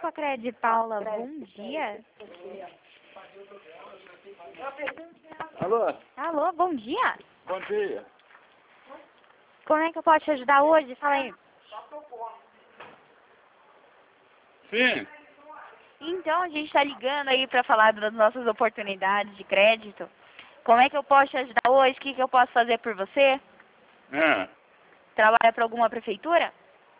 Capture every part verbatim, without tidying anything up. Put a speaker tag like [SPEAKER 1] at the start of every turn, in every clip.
[SPEAKER 1] com a Cred Paula, bom dia.
[SPEAKER 2] Alô?
[SPEAKER 1] Alô, bom dia.
[SPEAKER 2] Bom dia.
[SPEAKER 1] Como é que eu posso te ajudar hoje? Fala aí.
[SPEAKER 2] Sim.
[SPEAKER 1] Então, a gente está ligando aí para falar das nossas oportunidades de crédito. Como é que eu posso te ajudar hoje? O que, que eu posso fazer por você?
[SPEAKER 2] Ah.
[SPEAKER 1] Trabalha para alguma prefeitura?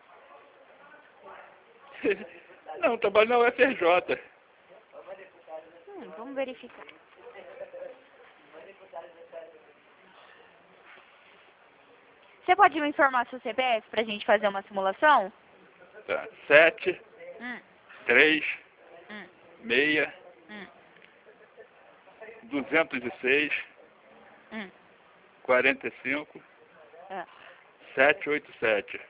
[SPEAKER 2] Não, trabalho na U F R J.
[SPEAKER 1] Hum, vamos verificar. Você pode me informar seu C P F para a gente fazer uma simulação?
[SPEAKER 2] Tá. Sete,
[SPEAKER 1] Hum,
[SPEAKER 2] três,
[SPEAKER 1] hum,
[SPEAKER 2] meia,
[SPEAKER 1] hum,
[SPEAKER 2] duzentos e seis,
[SPEAKER 1] hum.
[SPEAKER 2] quarenta e cinco,
[SPEAKER 1] Ah.
[SPEAKER 2] sete oito sete.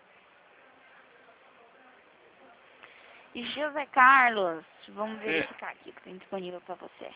[SPEAKER 1] E José Carlos, vamos
[SPEAKER 2] Sim.
[SPEAKER 1] verificar aqui o que tem disponível para você.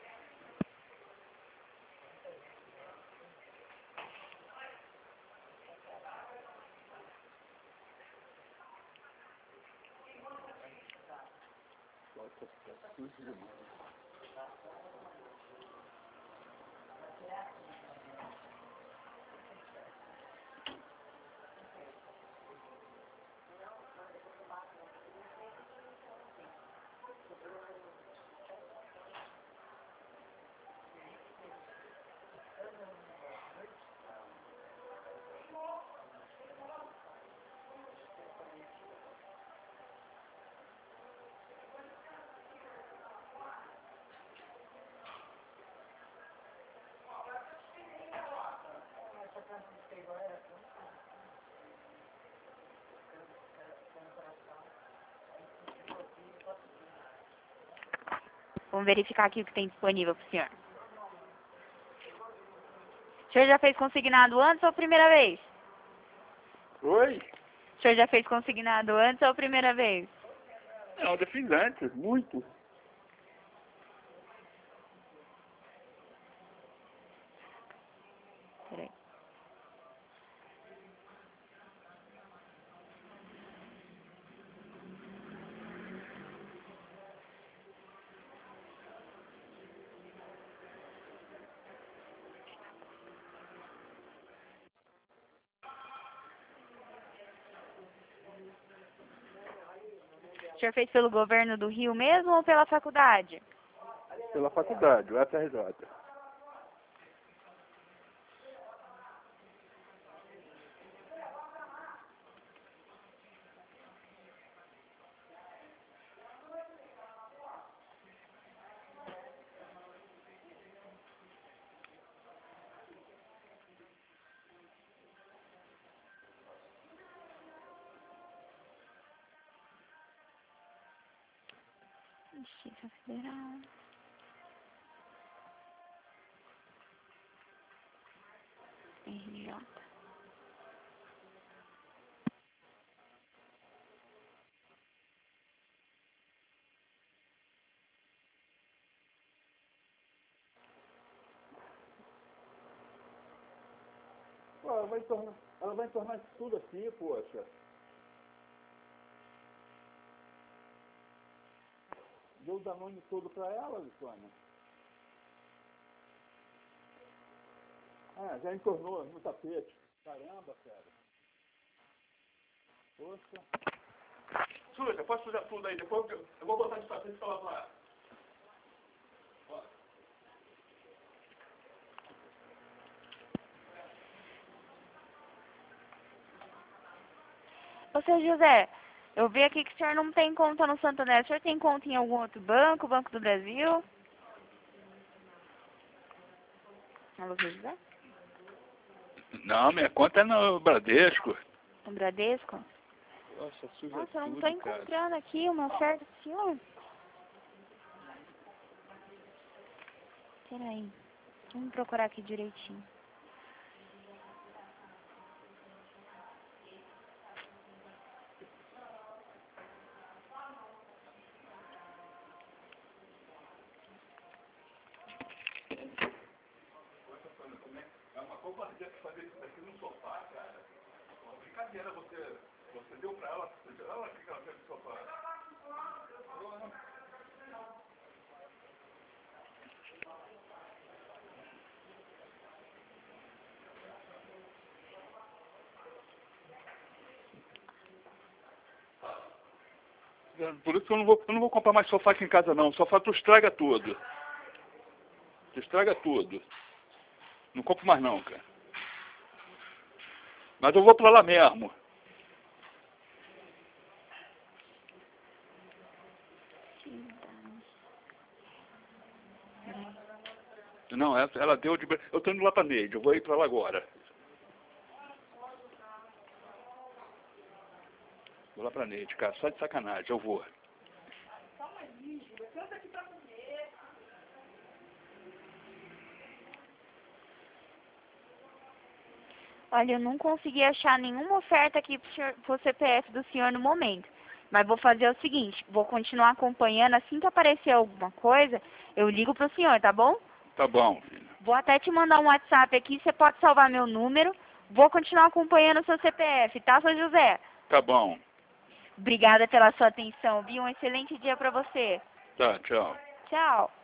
[SPEAKER 1] Vamos verificar aqui o que tem disponível para o senhor. O senhor já fez consignado antes ou a primeira vez?
[SPEAKER 2] Oi?
[SPEAKER 1] O senhor já fez consignado antes ou a primeira vez?
[SPEAKER 2] Não, eu fiz antes, muito.
[SPEAKER 1] Peraí. O senhor fez pelo governo do Rio mesmo ou pela faculdade?
[SPEAKER 2] Pela faculdade, U F R J.
[SPEAKER 1] Justiça Federal. R J.
[SPEAKER 2] Pô, ela vai tornar, ela vai tornar isso tudo assim, poxa. Deu o Danone todo pra ela, Luciana. Ah, já entornou no tapete. Caramba, cara. Poxa. Suja, pode sujar tudo aí. Depois eu, eu vou botar de tapete pra lavar.
[SPEAKER 1] Ô, seu José, eu vi aqui que o senhor não tem conta no Santander. O senhor tem conta em algum outro banco, Banco do Brasil? Alô, seu José?
[SPEAKER 2] Não, minha conta é no Bradesco.
[SPEAKER 1] No Bradesco?
[SPEAKER 2] Nossa, suja
[SPEAKER 1] Nossa, eu não
[SPEAKER 2] tudo,
[SPEAKER 1] tô encontrando aqui uma oferta do senhor. Peraí. Vamos procurar aqui direitinho.
[SPEAKER 2] É uma covardia fazer isso daqui no sofá, cara. Uma brincadeira, você, você deu pra ela, ela que ela fez no sofá. Por isso que eu não vou, eu não vou comprar mais sofá aqui em casa não. Sofá tu estraga tudo. Tu estraga tudo. Não compro mais não, cara. Mas eu vou pra lá mesmo. Não, ela, ela deu de... Eu tô indo lá pra Neide, eu vou ir pra lá agora. Vou lá pra Neide, cara, só de sacanagem, eu vou.
[SPEAKER 1] Olha, eu não consegui achar nenhuma oferta aqui pro, senhor, pro C P F do senhor no momento. Mas vou fazer o seguinte, vou continuar acompanhando, assim que aparecer alguma coisa, eu ligo pro senhor, tá bom?
[SPEAKER 2] Tá bom, filho.
[SPEAKER 1] Vou até te mandar um WhatsApp aqui, você pode salvar meu número. Vou continuar acompanhando o seu C P F, tá, seu José?
[SPEAKER 2] Tá bom.
[SPEAKER 1] Obrigada pela sua atenção, viu? Um excelente dia pra você.
[SPEAKER 2] Tá, tchau.
[SPEAKER 1] Tchau.